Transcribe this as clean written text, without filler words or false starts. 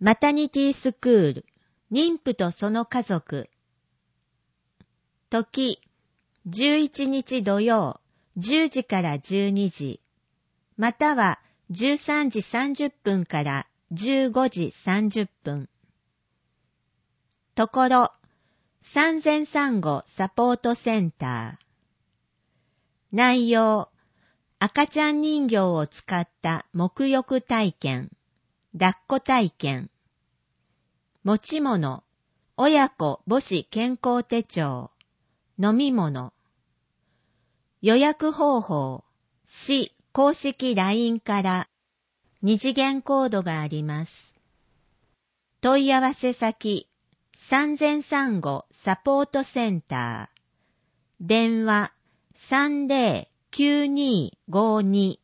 マタニティスクール、妊婦とその家族。時、11日土曜、10時から12時、または13時30分から15時30分。ところ、産前産後サポートセンター。内容、赤ちゃん人形を使った沐浴体験、抱っこ体験。持ち物、親子母子健康手帳、飲み物。予約方法、市公式 LINE から二次元コードがあります。問い合わせ先、産前産後サポートセンター。電話 309252